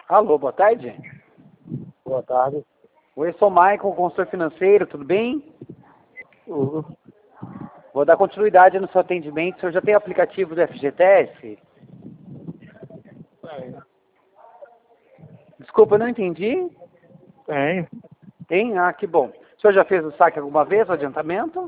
Alô, boa tarde. Boa tarde. Oi, eu sou o Michael, consultor financeiro, tudo bem? Tudo. Vou dar continuidade no seu atendimento. O senhor já tem o aplicativo do FGTS? Tem. Desculpa, eu não entendi. Tem. Tem? Ah, que bom. O senhor já fez o saque alguma vez, o adiantamento?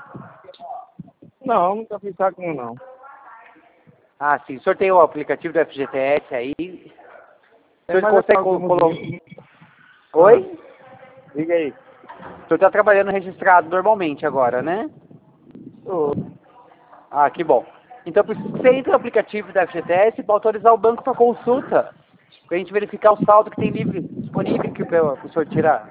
Não, nunca fiz saco nenhum, não. Ah, sim. O senhor tem o aplicativo do FGTS aí? O senhor Mas consegue colocar... Oi? Diga aí. O senhor está trabalhando registrado normalmente agora, né? Tô. Ah, que bom. Então, você entra no aplicativo da FGTS para autorizar o banco para consulta, para a gente verificar o saldo que tem livre, disponível aqui para o senhor tirar.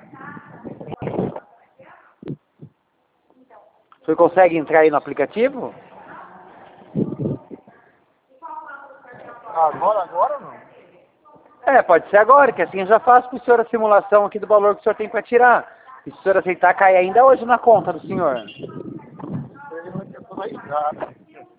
O senhor consegue entrar aí no aplicativo? Agora não. É, pode ser agora, que assim eu já faço para o senhor a simulação aqui do valor que o senhor tem para tirar. E se o senhor aceitar, cai ainda hoje na conta do senhor. Eu tô na estrada.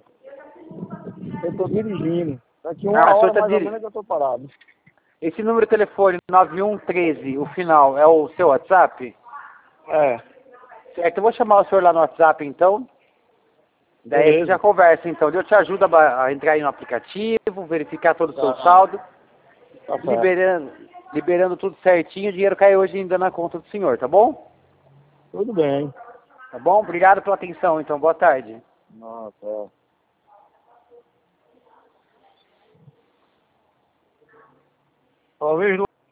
Eu tô dirigindo. Daqui Ah, uma o senhor hora está mais ou dirigindo. menos eu tô parado. Esse número de telefone 9113, o final, é o seu WhatsApp? É. Certo, eu vou chamar o senhor lá no WhatsApp então. Daí a gente já Beleza. conversa então. Eu te ajudo a entrar aí no aplicativo, verificar todo o seu Tá. saldo, Tá certo. liberando tudo certinho, o dinheiro cai hoje ainda na conta do senhor, tá bom? Tudo bem. Tá bom? Obrigado pela atenção, então. Boa tarde. Nossa. Talvez